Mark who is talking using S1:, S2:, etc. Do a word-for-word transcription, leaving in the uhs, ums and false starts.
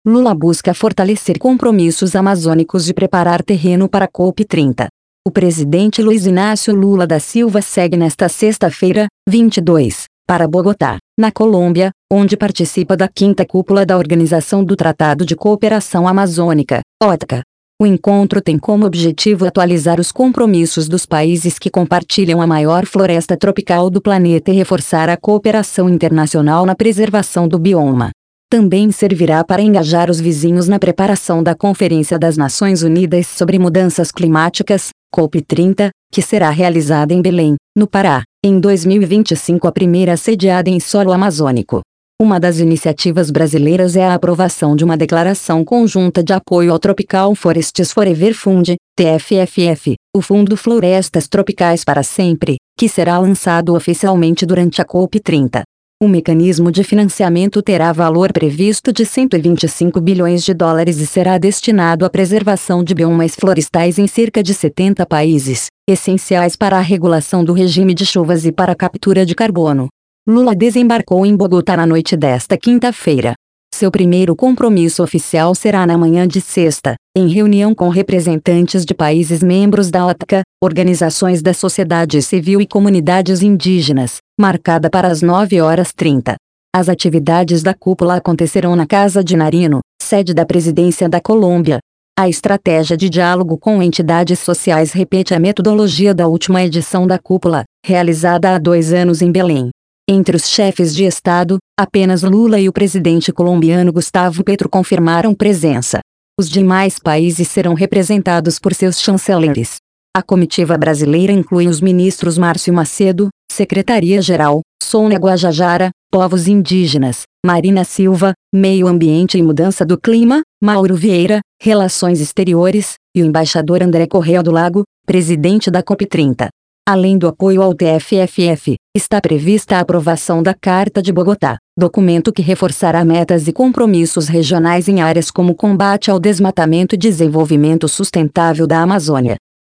S1: Lula busca fortalecer compromissos amazônicos de preparar terreno para a COP trinta. O presidente Luiz Inácio Lula da Silva segue nesta sexta-feira, vinte e dois, para Bogotá, na Colômbia, onde participa da quinta cúpula da Organização do Tratado de Cooperação Amazônica, O T C A. O encontro tem como objetivo atualizar os compromissos dos países que compartilham a maior floresta tropical do planeta e reforçar a cooperação internacional na preservação do bioma. Também servirá para engajar os vizinhos na preparação da Conferência das Nações Unidas sobre Mudanças Climáticas, COP trinta, que será realizada em Belém, no Pará, em dois mil e vinte e cinco, a primeira sediada em solo amazônico. Uma das iniciativas brasileiras é a aprovação de uma declaração conjunta de apoio ao Tropical Forests Forever Fund, T F F F, o Fundo Florestas Tropicais para Sempre, que será lançado oficialmente durante a COP trinta. O mecanismo de financiamento terá valor previsto de cento e vinte e cinco bilhões de dólares e será destinado à preservação de biomas florestais em cerca de setenta países, essenciais para a regulação do regime de chuvas e para a captura de carbono. Lula desembarcou em Bogotá na noite desta quinta-feira. Seu primeiro compromisso oficial será na manhã de sexta, em reunião com representantes de países membros da O T C A, organizações da sociedade civil e comunidades indígenas, marcada para as nove horas e trinta. As atividades da cúpula acontecerão na Casa de Nariño, sede da Presidência da Colômbia. A estratégia de diálogo com entidades sociais repete a metodologia da última edição da cúpula, realizada há dois anos em Belém. Entre os chefes de Estado, apenas Lula e o presidente colombiano Gustavo Petro confirmaram presença. Os demais países serão representados por seus chanceleres. A comitiva brasileira inclui os ministros Márcio Macedo, Secretaria-Geral, Sônia Guajajara, Povos Indígenas, Marina Silva, Meio Ambiente e Mudança do Clima, Mauro Vieira, Relações Exteriores, e o embaixador André Correa do Lago, presidente da COP trinta. Além do apoio ao T F F F, está prevista a aprovação da Carta de Bogotá, documento que reforçará metas e compromissos regionais em áreas como combate ao desmatamento e desenvolvimento sustentável da Amazônia.